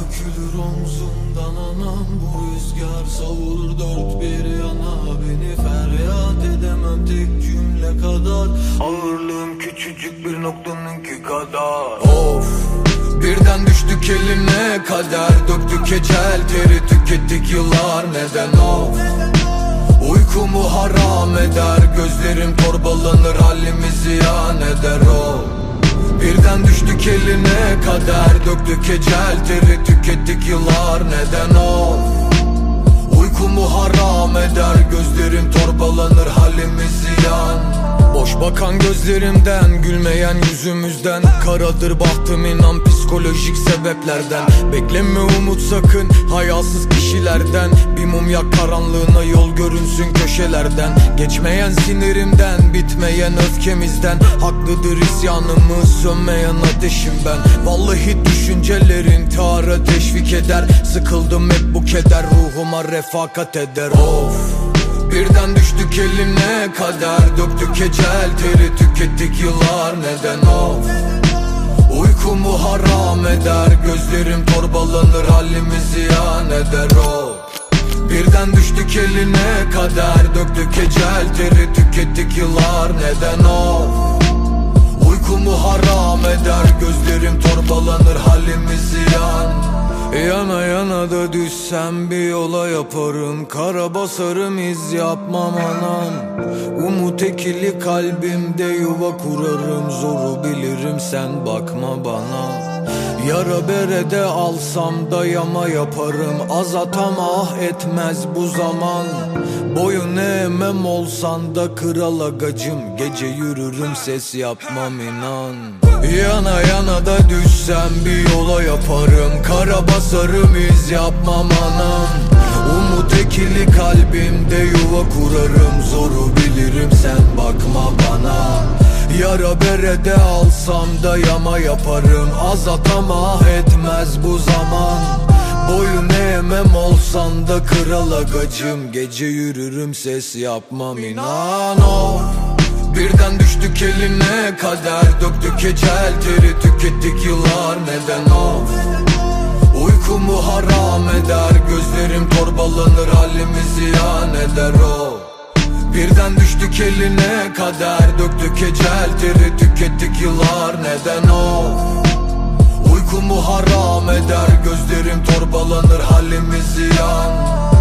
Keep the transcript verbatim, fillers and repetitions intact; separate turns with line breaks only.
dökülür omzumdan anam. Bu rüzgar savurur dört bir yana. Beni feryat edemem tek cümle kadar. Ağırlığım küçücük bir noktanınki kadar. Of, birden düştük eline kader. Döktük ecel teri, tükettik yıllar, neden of? Uykumu haram eder, gözlerim torbalanır, halimizi ziyan eder o. Birden düştük eline kader. Döktük ecel teri, tükettik yıllar, neden o? Uykumu haram eder, gözlerim torbalanır, halimiz ziyan. Boş bakan gözlerimden, gülmeyen yüzümüzden. Karadır bahtım inan psikolojik sebeplerden. Bekleme umut sakın hayasız kişilerden. Bir mum yak karanlığına, yol görünsün köşelerden. Geçmeyen sinirimden, bitmeyen öfkemizden. Haklıdır isyanımı sönmeyen ateşim ben. Vallahi düşünceler intihara teşvik eder. Sıkıldım hep bu keder, ruhuma refakat eder. Of, birden düştük eline kader. Döktük ecel teri, tükettik yıllar, neden of? Uykumu haram eder, gözlerim torbalanır, halimiz ziyan eder o. Birden düştük eline kader. Döktük ecel teri, tükettik yıllar, neden of? Uykumu haram eder, gözlerim torbalanır, halimiz ziyan. Yana yana da düşsem bir yola yaparım. Kara basarım, iz yapmam anam. Umut ekili kalbimde yuva kurarım. Zoru bilirim, sen bakma bana. Yara berede alsam da yama yaparım. Azatam ah etmez bu zaman. Boyun eğmem olsan da kral agacım. Gece yürürüm, ses yapmam inan. Yana yana da düşsem bir yola yaparım. Kara basarım, iz yapmam anam. Umut ekili kalbimde yuva kurarım. Zoru bilirim, sen bakma bana. Yara berede alsam da yama yaparım. Azatam ah etmez bu zaman. Boyun eğmem olsan da kral agacım. Gece yürürüm, ses yapmam inan of. Birden düştük eline kader. Döktük ecel teri, tükettik yıllar, neden of? Uykumu haram eder, gözlerim torbalanır, halimiz ziyan eder o. Birden düştük eline kader. Döktük ecel teri, tükettik yıllar, neden o? Uykumu haram eder, gözlerim torbalanır, halimiz ziyan.